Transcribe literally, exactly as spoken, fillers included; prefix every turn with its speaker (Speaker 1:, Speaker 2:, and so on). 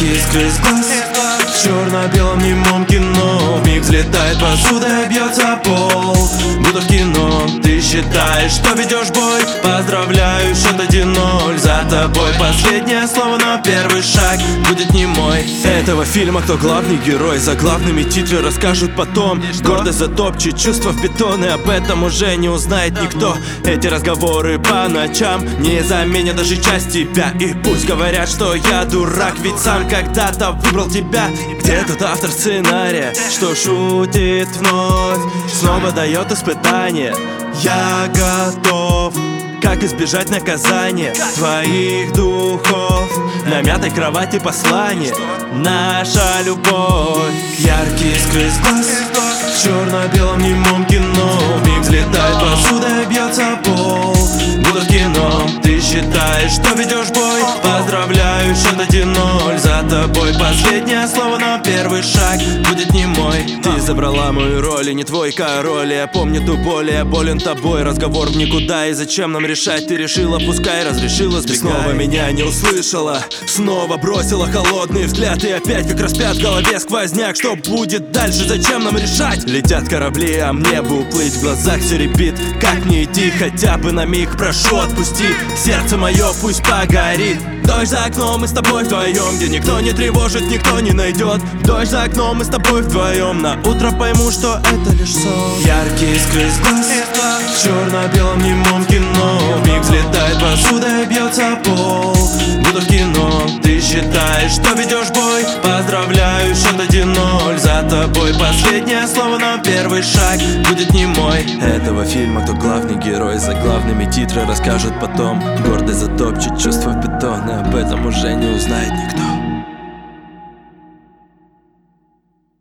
Speaker 1: Яркие искры из глаз, в черно-белом немом кино. Вмиг взлетает посуда и бьется пол, будто в кино. Ты считаешь, что ведешь бой? Поздравляю, счет один ноль. За тобой последнее слово, но первый шаг будет не мой. Этого фильма кто главный герой? За главными титры расскажут потом. Гордость затопчет чувства в бетон, и об этом уже не узнает никто. Эти разговоры по ночам не заменят даже часть тебя. И пусть говорят, что я дурак, ведь сам когда-то выбрал тебя. Где тот автор сценария, что шутит вновь, снова дает испытание? Я готов. Как избежать наказания твоих духов? На мятой кровати послание, наша любовь. Яркие искры из глаз, в черно-белом немом кино. Вмиг взлетает посуда и бьется пол, будто в кино. Ты считаешь, что ведешь бой? Поздравляю, счет один ноль. За тобой последнее слово, но первый шаг будет не мой. Ты забрала мою роль, и не твой король. Я помню ту боль, я болен тобой. Разговор в никуда, и зачем нам решать? Ты решила, пускай, разрешила, сбегай. Ты снова меня не услышала, снова бросила холодный взгляд. И опять как распят в голове сквозняк. Что будет дальше, зачем нам решать? Летят корабли, а мне бы уплыть. В глазах все ребит, как мне идти? Хотя бы на миг, прошу, отпусти. Сердце мое пусть погорит. Дождь за окном, мы с тобой вдвоем, где никто не тревожит, никто не найдет. Дождь за окном, мы с тобой вдвоем. На утро пойму, что это лишь сон. Яркие искры из глаз, в черно-белом немом кино. Вмиг взлетает посуда и бьется пол, будто в кино. Ты считаешь, что ведешь бой? Поздравляю, счет один ноль. За тобой последнее слово, но первый шаг будет не мой. Этого фильма кто главный герой? За главными титры расскажут потом. Гордость затопчет чувства в бетон, и об этом уже не узнает никто.